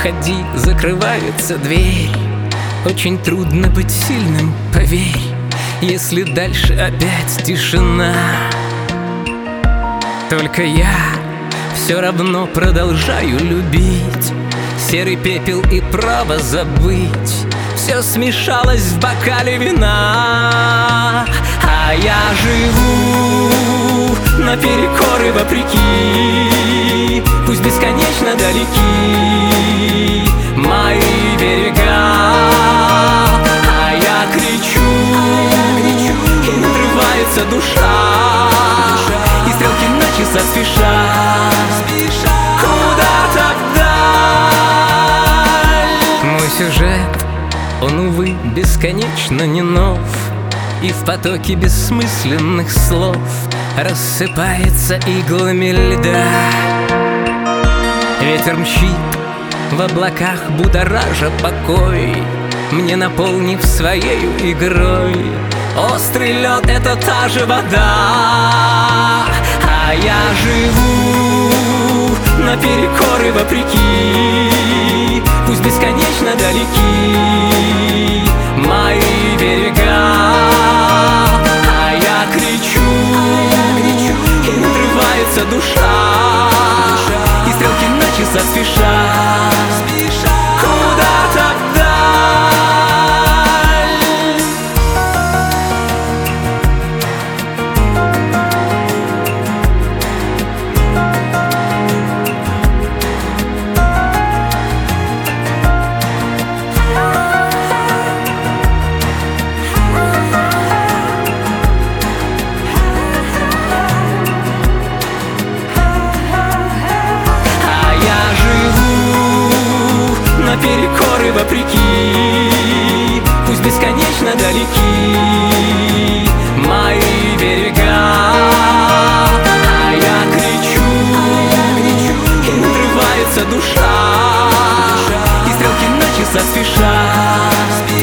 уходи, закрывается дверь. Очень трудно быть сильным, поверь, если дальше опять тишина. Только я все равно продолжаю любить. Серый пепел и право забыть. Все смешалось в бокале вина. А я живу наперекор и вопреки. Пусть бесконечно далеки мои берега. А я кричу, и надрывается душа, и стрелки на часах спешат куда-то вдаль. Мой сюжет, он, увы, бесконечно не нов, и в потоке бессмысленных слов рассыпается иглами льда. Ветер мчит в облаках, будоража покой, мне наполнив своею игрой. Острый лед — это та же вода. А я живу наперекор и вопреки. Пусть бесконечно далеки мои берега. А я кричу, и надрывается душа, и стрелки на часах спешат куда-то вдаль. Наперекор и вопреки, пусть бесконечно далеки мои берега. А я кричу, и надрывается душа, и стрелки на часах спешат